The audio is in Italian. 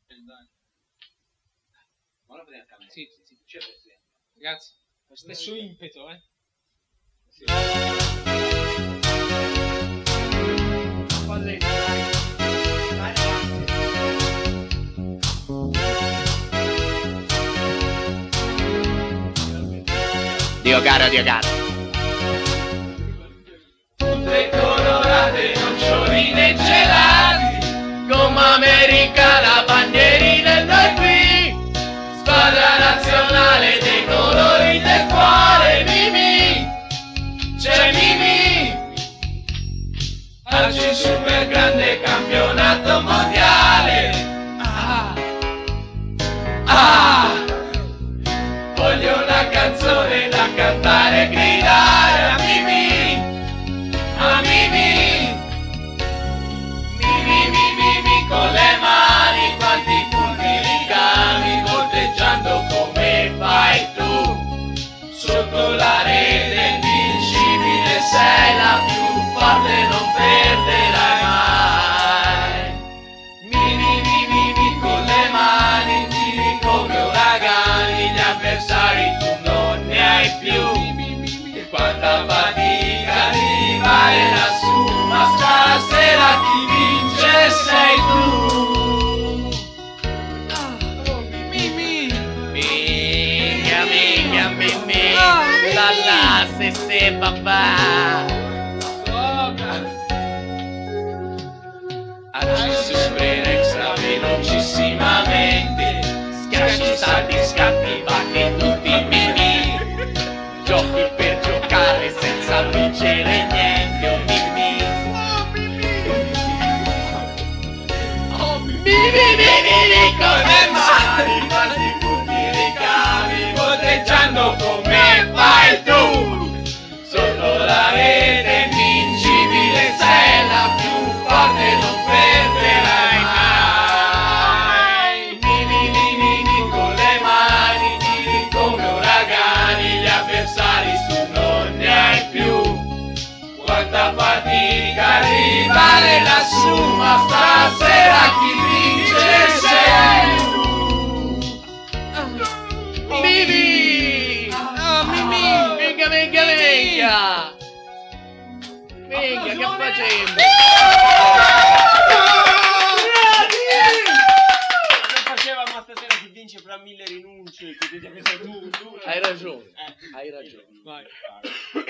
Ora potete cambiare. Sì. C'è così. Ragazzi, lo stesso impeto, eh. Sì. Dai, Dio caro, Dio caro. Tutte colorate, noccioline e gelati, gomma americana, bandierine e noi qui, squadra nazionale dei colori del cuore, Mimì, c'è Mimì, oggi super grande campionato mondiale, voglio una canzone da cantare e gridare a Mimì, a Mimì, Mimì, Mimì, con le mani quanti punti ricavi, volteggiando come fai tu, sotto la rete invincibile sei la più forte, non perderai mai. Mimì, Mimì, con le mani tiri come uragani, gli avversari tu non ne hai più. E quanta fatica arrivare lassù, ma stasera chi vince sei tu. Minchia, minchia, Mimì. La la, se papà. Oggi super extra velocissimamente, schiacci, salti, scatti, batti tutti i Mimì. Giochi per giocare senza vincere niente, oh Mimì. Oh Mimì, con le mani, quanti punti ricavi, volteggiando come fai tu. Sotto la rete invincibile sei la più forte, non perderai mai. Mimì, con le mani tiri come uragani, gli avversari su non ne hai più. Quanta fatica arrivare lassù, ma stasera chi vince sei tu. Mimì. Mimì. Venga. Venga, che facendo? non facevamo stasera chi vince fra 1000 rinunce, che sei tu. Hai ragione. Vai.